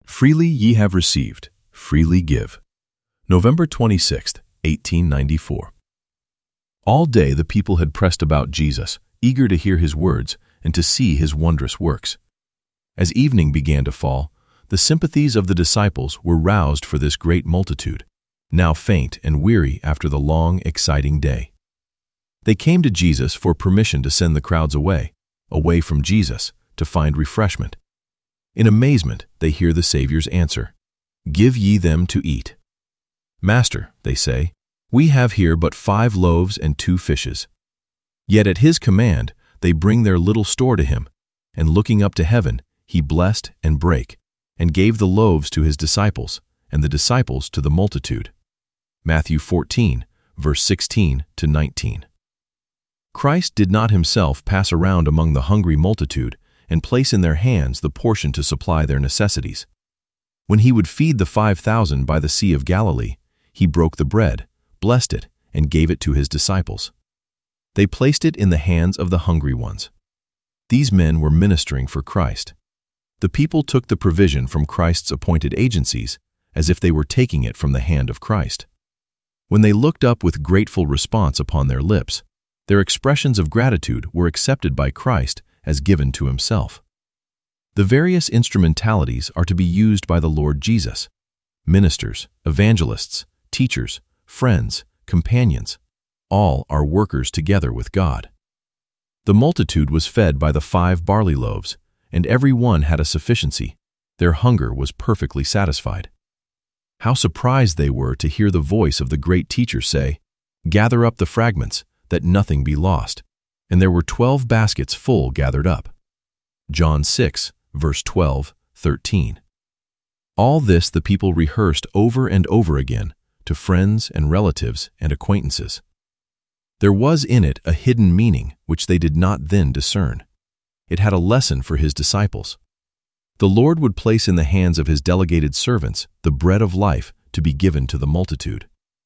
Freely ye have received, freely give. November 26, 1894. All day the people had pressed about Jesus, eager to hear his words and to see his wondrous works. As evening began to fall, the sympathies of the disciples were roused for this great multitude, now faint and weary after the long, exciting day. They came to Jesus for permission to send the crowds away from Jesus, to find refreshment. In amazement, they hear the Savior's answer, "Give ye them to eat." "Master," they say, "we have here but 5 loaves and 2 fishes." Yet at his command, they bring their little store to him, and looking up to heaven, he blessed and brake, and gave the loaves to his disciples, and the disciples to the multitude. Matthew 14, verse 16 to 19. Christ did not himself pass around among the hungry multitude and place in their hands the portion to supply their necessities. When he would feed the 5,000 by the Sea of Galilee, he broke the bread, blessed it, and gave it to his disciples. They placed it in the hands of the hungry ones. These men were ministering for Christ. The people took the provision from Christ's appointed agencies as if they were taking it from the hand of Christ. When they looked up with grateful response upon their lips, their expressions of gratitude were accepted by Christ as given to himself. The various instrumentalities are to be used by the Lord Jesus: ministers, evangelists, teachers, friends, companions. All are workers together with God. The multitude was fed by the 5 barley loaves, and every one had a sufficiency. Their hunger was perfectly satisfied. How surprised they were to hear the voice of the great teacher say, "Gather up the fragments, that nothing be lost." And there were 12 baskets full gathered up. John 6, verse 12, 13. All this the people rehearsed over and over again to friends and relatives and acquaintances. There was in it a hidden meaning which they did not then discern. It had a lesson for his disciples. The Lord would place in the hands of his delegated servants the bread of life to be given to the multitude.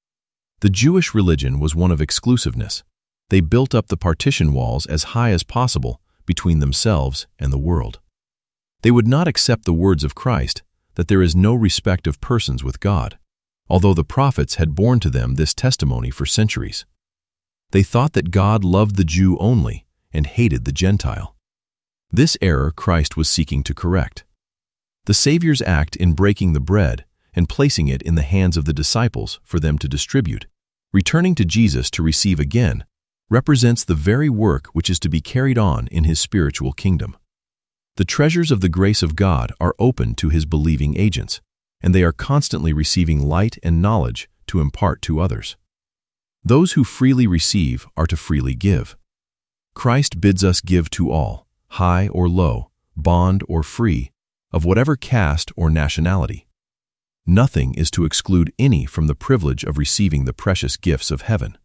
The Jewish religion was one of exclusiveness. They built up the partition walls as high as possible between themselves and the world. They would not accept the words of Christ that there is no respect of persons with God, although the prophets had borne to them this testimony for centuries. They thought that God loved the Jew only and hated the Gentile. This error Christ was seeking to correct. The Savior's act in breaking the bread and placing it in the hands of the disciples for them to distribute, returning to Jesus to receive again, represents the very work which is to be carried on in his spiritual kingdom. The treasures of the grace of God are open to his believing agents, and they are constantly receiving light and knowledge to impart to others. Those who freely receive are to freely give. Christ bids us give to all, high or low, bond or free, of whatever caste or nationality. Nothing is to exclude any from the privilege of receiving the precious gifts of heaven.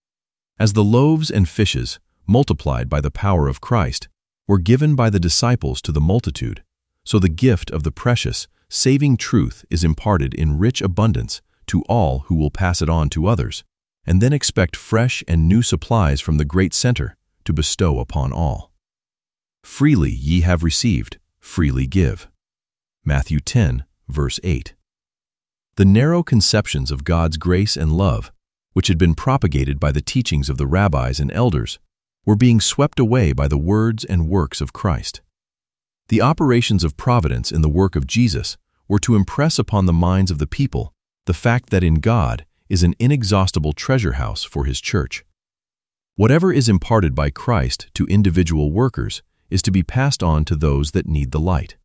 As the loaves and fishes, multiplied by the power of Christ, were given by the disciples to the multitude, so the gift of the precious, saving truth is imparted in rich abundance to all who will pass it on to others, and then expect fresh and new supplies from the great center to bestow upon all. Freely ye have received, freely give. Matthew 10, verse 8. The narrow conceptions of God's grace and love, which had been propagated by the teachings of the rabbis and elders, were being swept away by the words and works of Christ. The operations of providence in the work of Jesus were to impress upon the minds of the people the fact that in God is an inexhaustible treasure house for his church. Whatever is imparted by Christ to individual workers is to be passed on to those that need the light.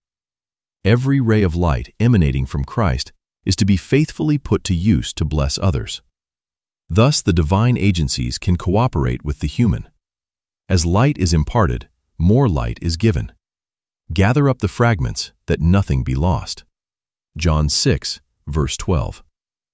Every ray of light emanating from Christ is to be faithfully put to use to bless others. Thus the divine agencies can cooperate with the human. As light is imparted, more light is given. Gather up the fragments, that nothing be lost. John 6, verse 12.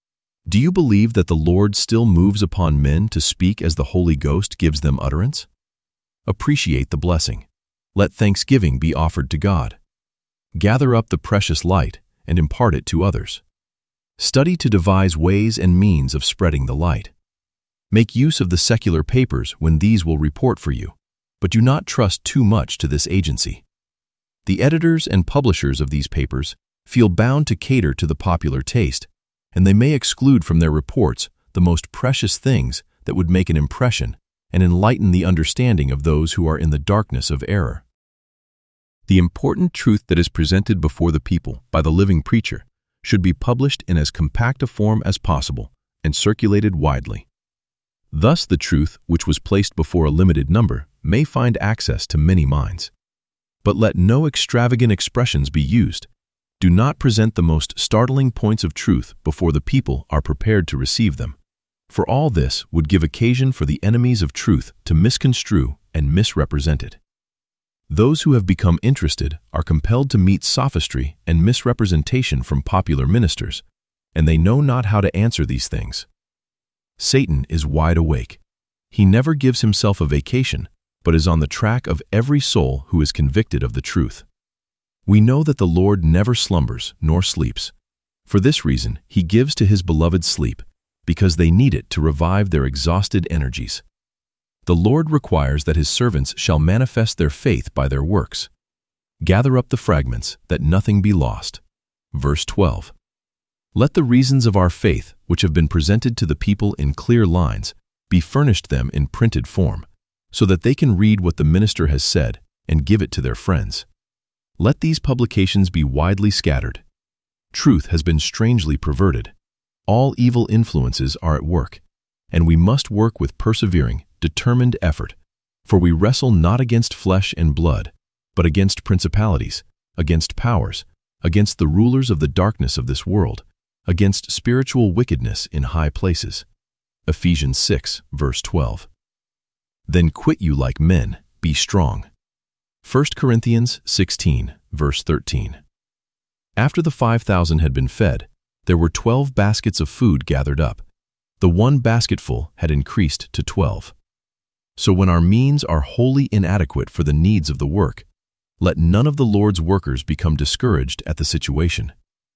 Do you believe that the Lord still moves upon men to speak as the Holy Ghost gives them utterance? Appreciate the blessing. Let thanksgiving be offered to God. Gather up the precious light and impart it to others. Study to devise ways and means of spreading the light. Make use of the secular papers when these will report for you, but do not trust too much to this agency. The editors and publishers of these papers feel bound to cater to the popular taste, and they may exclude from their reports the most precious things that would make an impression and enlighten the understanding of those who are in the darkness of error. The important truth that is presented before the people by the living preacher should be published in as compact a form as possible and circulated widely. Thus, the truth which was placed before a limited number may find access to many minds. But let no extravagant expressions be used. Do not present the most startling points of truth before the people are prepared to receive them, for all this would give occasion for the enemies of truth to misconstrue and misrepresent it. Those who have become interested are compelled to meet sophistry and misrepresentation from popular ministers, and they know not how to answer these things. Satan is wide awake. He never gives himself a vacation, but is on the track of every soul who is convicted of the truth. We know that the Lord never slumbers nor sleeps. For this reason, he gives to his beloved sleep, because they need it to revive their exhausted energies. The Lord requires that his servants shall manifest their faith by their works. Gather up the fragments, that nothing be lost. Verse 12. Let the reasons of our faith, which have been presented to the people in clear lines, be furnished them in printed form, so that they can read what the minister has said and give it to their friends. Let these publications be widely scattered. Truth has been strangely perverted. All evil influences are at work, and we must work with persevering, determined effort, for we wrestle not against flesh and blood, but against principalities, against powers, against the rulers of the darkness of this world, against spiritual wickedness in high places. Ephesians 6, verse 12. Then quit you like men, be strong. 1 Corinthians 16, verse 13. After the 5,000 had been fed, there were 12 baskets of food gathered up. The one basketful had increased to 12. So when our means are wholly inadequate for the needs of the work, let none of the Lord's workers become discouraged at the situation.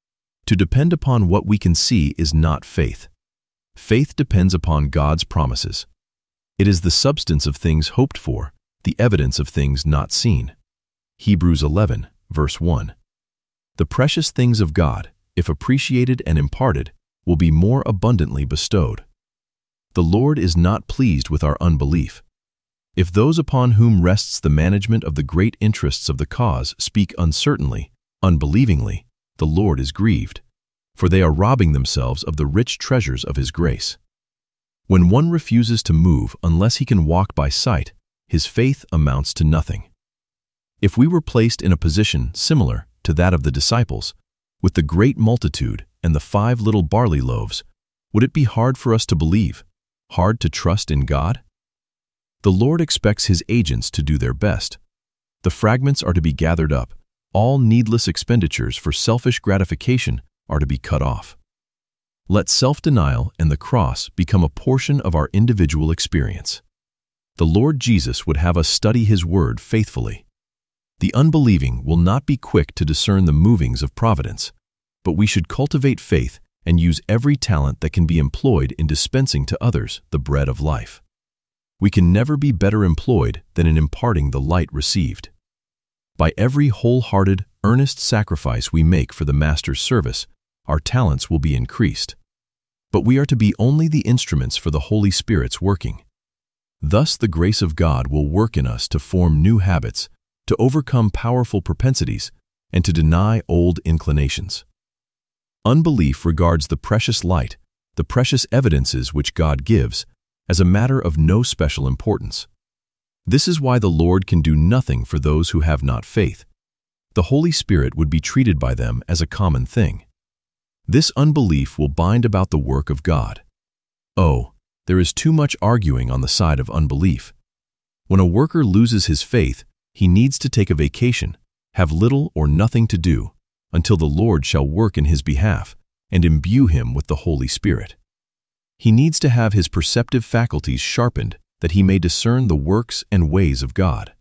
To depend upon what we can see is not faith. Faith depends upon God's promises. It is the substance of things hoped for, the evidence of things not seen. Hebrews 11, verse 1. The precious things of God, if appreciated and imparted, will be more abundantly bestowed. The Lord is not pleased with our unbelief. If those upon whom rests the management of the great interests of the cause speak uncertainly, unbelievingly, the Lord is grieved, for they are robbing themselves of the rich treasures of his grace. When one refuses to move unless he can walk by sight, his faith amounts to nothing. If we were placed in a position similar to that of the disciples, with the great multitude and the 5 little barley loaves, would it be hard for us to believe, hard to trust in God? The Lord expects his agents to do their best. The fragments are to be gathered up. All needless expenditures for selfish gratification are to be cut off. Let self-denial and the cross become a portion of our individual experience. The Lord Jesus would have us study his word faithfully. The unbelieving will not be quick to discern the movings of providence, but we should cultivate faith and use every talent that can be employed in dispensing to others the bread of life. We can never be better employed than in imparting the light received. By every wholehearted, earnest sacrifice we make for the Master's service, our talents will be increased. But we are to be only the instruments for the Holy Spirit's working. Thus the grace of God will work in us to form new habits, to overcome powerful propensities, and to deny old inclinations. Unbelief regards the precious light, the precious evidences which God gives, as a matter of no special importance. This is why the Lord can do nothing for those who have not faith. The Holy Spirit would be treated by them as a common thing. This unbelief will bind about the work of God. Oh, there is too much arguing on the side of unbelief. When a worker loses his faith, he needs to take a vacation, have little or nothing to do, until the Lord shall work in his behalf and imbue him with the Holy Spirit. He needs to have his perceptive faculties sharpened that he may discern the works and ways of God.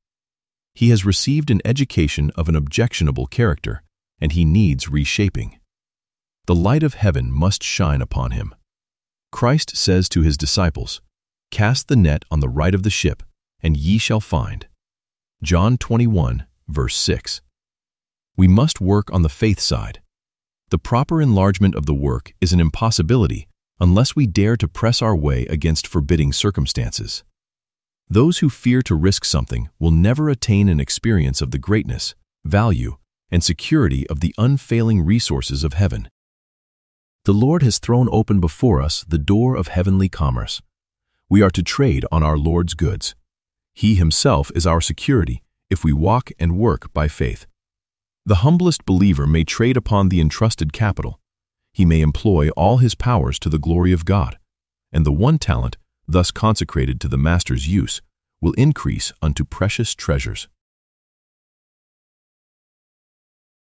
He has received an education of an objectionable character, and he needs reshaping. The light of heaven must shine upon him. Christ says to his disciples, "Cast the net on the right of the ship, and ye shall find." John 21, verse 6. We must work on the faith side, The proper enlargement of the work is an impossibility unless we dare to press our way against forbidding circumstances. Those who fear to risk something will never attain an experience of the greatness, value, and security of the unfailing resources of heaven. The Lord has thrown open before us the door of heavenly commerce. We are to trade on our Lord's goods. He Himself is our security if we walk and work by faith. The humblest believer may trade upon the entrusted capital. He may employ all his powers to the glory of God, and the one talent, thus consecrated to the Master's use, will increase unto precious treasures.